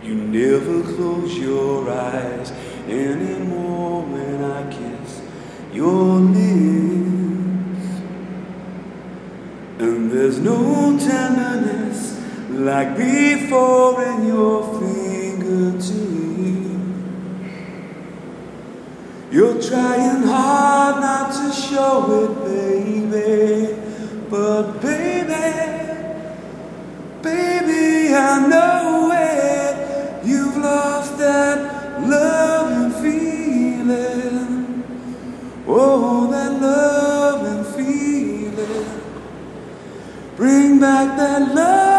You never close your eyes anymore when I kiss your lips. And there's no tenderness like before in your fingertips. You're trying hard not to show it, baby. But baby, I know it. You've lost that love and feeling. Oh, that love and feeling. Bring back that love.